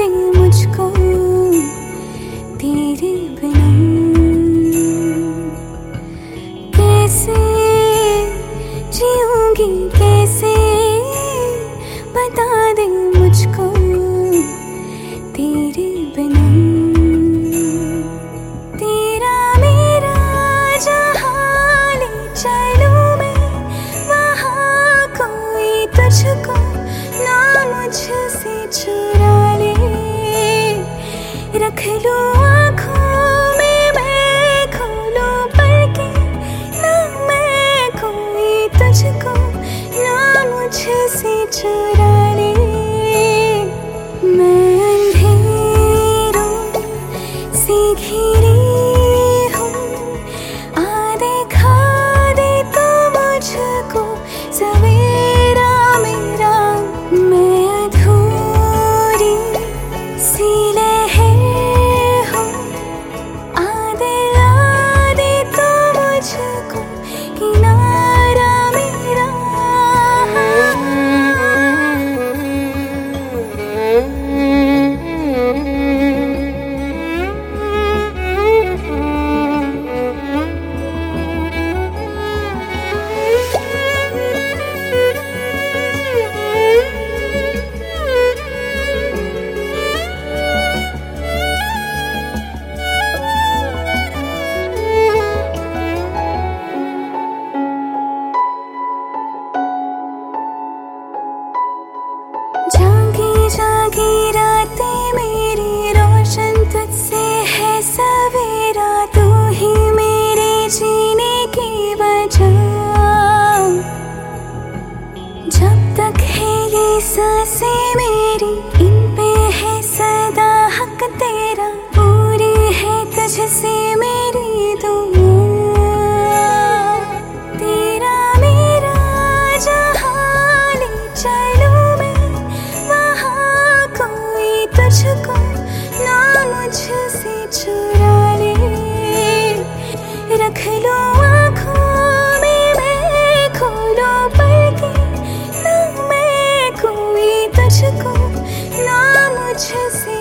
दे मुझको तेरे बिना। कैसे जीऊंगी कैसे बता दे मुझको तेरे बिना। तेरा मेरा जहाँ ले चलूं मैं वहाँ कोई तुझको ना मुझसे चुरा ले। रख लूं आँखों में मैं खोलूं पढ़ के ना मैं कोई तुझको ना मुझसे चुरा ले। मैं अंधेरों से घिरी हूँ आ देखा दे तो मुझको सवेरा मेरा। मैं अधूरी सी लहर हूँ आ दिला दे तो मुझको किनारा मेरा। जागी जागी रातें मेरी रोशन तुझसे है सवेरा। तू ही मेरे जीने की वजह। जब तक है ये सांसें मेरी इन पे है सदा हक तेरा। पूरी है तुझसे मेरी दुआ। तेरा मेरा जहाँ ले चलूं मैं वहाँ कोई तुझको ना मुझसे चुरा ले। रख लूं आँखों में मैं खोलूं पढ़ के ना मैं कोई तुझको ना मुझसे